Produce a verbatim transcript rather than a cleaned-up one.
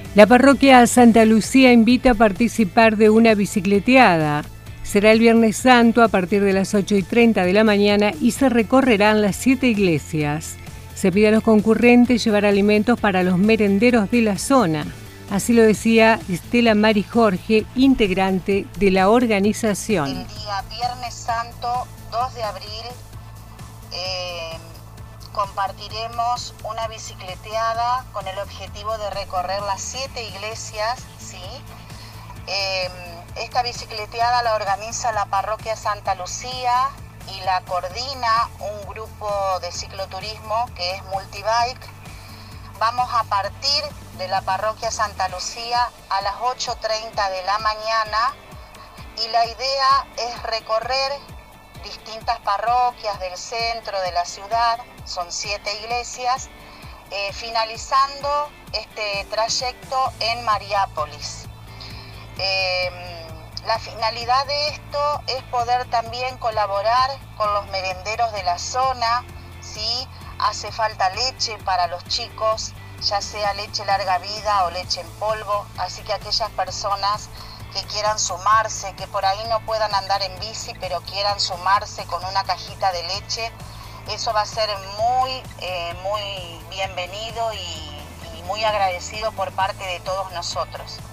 La parroquia Santa Lucía invita a participar de una bicicleteada. Será el Viernes Santo a partir de las ocho y treinta de la mañana y se recorrerán las siete iglesias. Se pide a los concurrentes llevar alimentos para los merenderos de la zona. Así lo decía Estela Mari Jorge, integrante de la organización. El día Viernes Santo, dos de abril, eh, compartiremos una bicicleteada con el objetivo de recorrer las siete iglesias, ¿sí? Eh, esta bicicleteada la organiza la parroquia Santa Lucía y la coordina un grupo de cicloturismo que es Multibike. Vamos a partir de la parroquia Santa Lucía a las ocho y treinta de la mañana y la idea es recorrer distintas parroquias del centro de la ciudad, son siete iglesias, eh, finalizando este trayecto en Mariápolis. Eh, la finalidad de esto es poder también colaborar con los merenderos de la zona, ¿sí? Hace falta leche para los chicos, ya sea leche larga vida o leche en polvo, así que aquellas personas que quieran sumarse, que por ahí no puedan andar en bici, pero quieran sumarse con una cajita de leche, eso va a ser muy, eh, muy bienvenido y, y muy agradecido por parte de todos nosotros.